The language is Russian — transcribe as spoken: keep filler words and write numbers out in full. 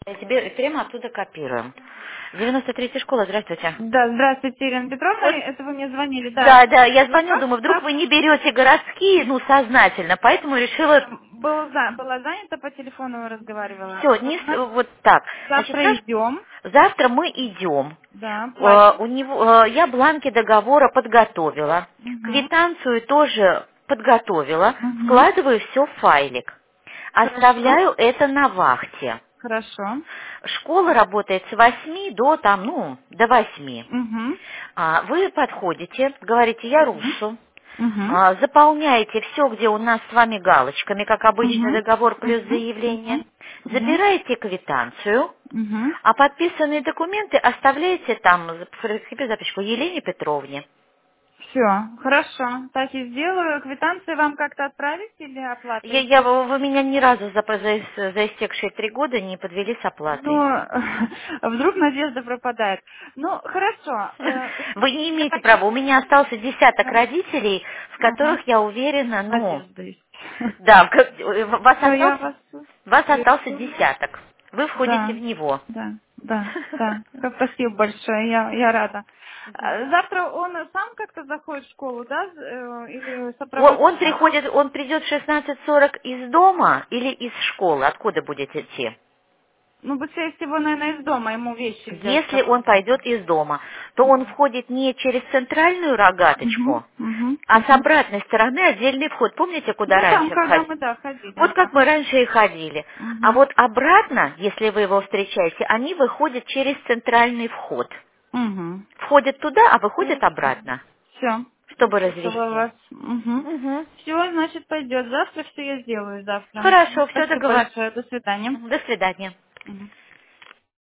Тебе прямо оттуда копируем. девяносто третья школа, здравствуйте. Да, здравствуйте, Ирина Петровна. Вот. Это вы мне звонили, да. Да, да, я звоню, Ага, думаю, вдруг да. вы не берете городские, ну, сознательно, поэтому решила... Был, за- была занята, по телефону разговаривала. Все, Вот, не, с- значит, вот так. Значит, завтра зав- идем. завтра мы идем. Да, Э, платим. У него, э, я бланки договора подготовила, Угу. квитанцию тоже подготовила, Угу. складываю все в файлик, Хорошо. оставляю это на вахте. Хорошо. Школа работает с восьми до там, ну, до восьми. Угу. А, Вы подходите, говорите, я Угу. рушу, Угу. а, заполняете все, где у нас с вами галочками, как обычный Угу. договор плюс Угу. заявление, Угу. забираете квитанцию, Угу. а подписанные документы оставляете там, прикрепите записку Елене Петровне. Все, хорошо. Так и сделаю. Квитанции вам как-то отправить или Я, оплатой? я- вы меня ни разу за, за, за истекшие три года не подвели с оплатой. Ну, вдруг надежда пропадает. Ну, хорошо. э, Вы не Я имеете так... права. У меня остался десяток Да. родителей, в Ага. которых я уверена, ну, Надежда есть. да, как- в- вас Все, я остался, вас вас остался слышу. десяток. Вы входите Да, в него. да, да, да. Спасибо большое, я, я рада. А, Завтра он сам как-то заходит в школу, да? э, Или О- Он сопровождает? приходит, он придет в шестнадцать сорок из дома или из школы? Откуда будете идти? Ну, быстрее всего, наверное, из дома ему вещи взять с Если он собой. пойдет из дома, то он входит не через центральную Угу, рогаточку, угу, а с угу. обратной стороны отдельный вход. Помните, куда Ну, там, раньше когда входили? мы, да, ходили, Вот да. как мы раньше и ходили. А Угу, вот обратно, если вы его встречаете, они выходят через центральный вход. угу. Входят туда, а выходят Хорошо. обратно, Все. чтобы Услышала развести. вас. Угу. Угу. Все, значит, пойдет. Завтра все я сделаю завтра. Хорошо, все Спасибо договор. большое. До свидания. До свидания. Мгм.